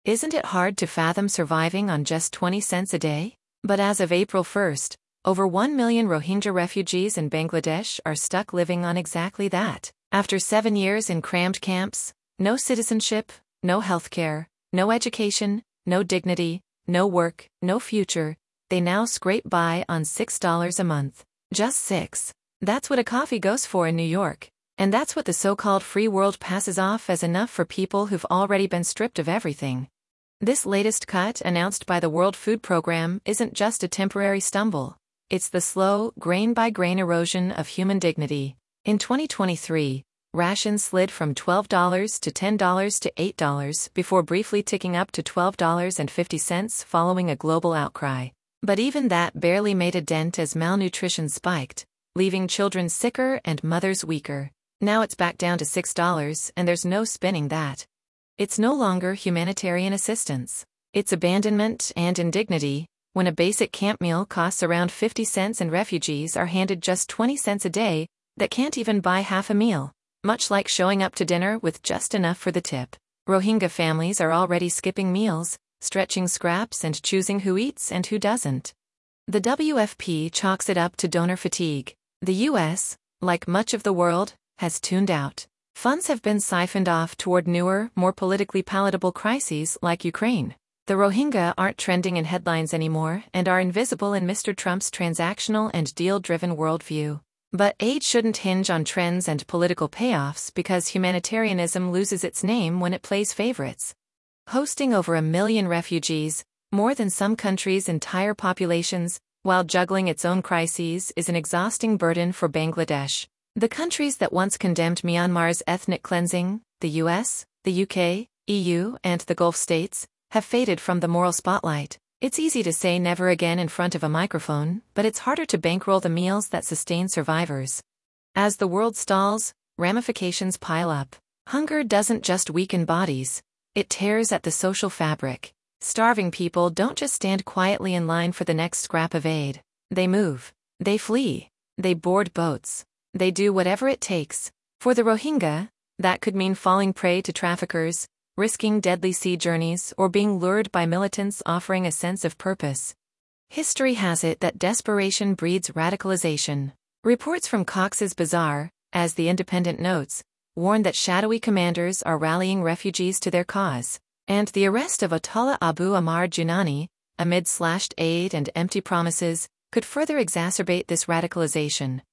Isn't it hard to fathom surviving on just 20 cents a day? But as of April 1st, over 1 million Rohingya refugees in Bangladesh are stuck living on exactly that. After 7 years in crammed camps, no citizenship, no healthcare, no education, no dignity, no work, no future, they now scrape by on $6 a month. Just 6. That's what a coffee goes for in New York. And that's what the so-called free world passes off as enough for people who've already been stripped of everything. This latest cut announced by the World Food Programme isn't just a temporary stumble. It's the slow, grain-by-grain erosion of human dignity. In 2023, rations slid from $12 to $10 to $8 before briefly ticking up to $12.50 following a global outcry. But even that barely made a dent as malnutrition spiked, leaving children sicker and mothers weaker. Now it's back down to $6, and there's no spinning that. It's no longer humanitarian assistance. It's abandonment and indignity, when a basic camp meal costs around 50 cents and refugees are handed just 20 cents a day that can't even buy half a meal, much like showing up to dinner with just enough for the tip. Rohingya families are already skipping meals, stretching scraps and choosing who eats and who doesn't. The WFP chalks it up to donor fatigue. The US, like much of the world, has tuned out. Funds have been siphoned off toward newer, more politically palatable crises like Ukraine. The Rohingya aren't trending in headlines anymore and are invisible in Mr. Trump's transactional and deal-driven worldview. But aid shouldn't hinge on trends and political payoffs because humanitarianism loses its name when it plays favorites. Hosting over 1 million refugees, more than some countries' entire populations, while juggling its own crises is an exhausting burden for Bangladesh. The countries that once condemned Myanmar's ethnic cleansing, the US, the UK, EU, and the Gulf states, have faded from the moral spotlight. It's easy to say never again in front of a microphone, but it's harder to bankroll the meals that sustain survivors. As the world stalls, ramifications pile up. Hunger doesn't just weaken bodies, it tears at the social fabric. Starving people don't just stand quietly in line for the next scrap of aid. They move. They flee. They board boats. They do whatever it takes. For the Rohingya, that could mean falling prey to traffickers, risking deadly sea journeys, or being lured by militants offering a sense of purpose. History has it that desperation breeds radicalization. Reports from Cox's Bazar, as The Independent notes, warn that shadowy commanders are rallying refugees to their cause. And the arrest of Atullah Abu Ammar Junani, amid slashed aid and empty promises, could further exacerbate this radicalization.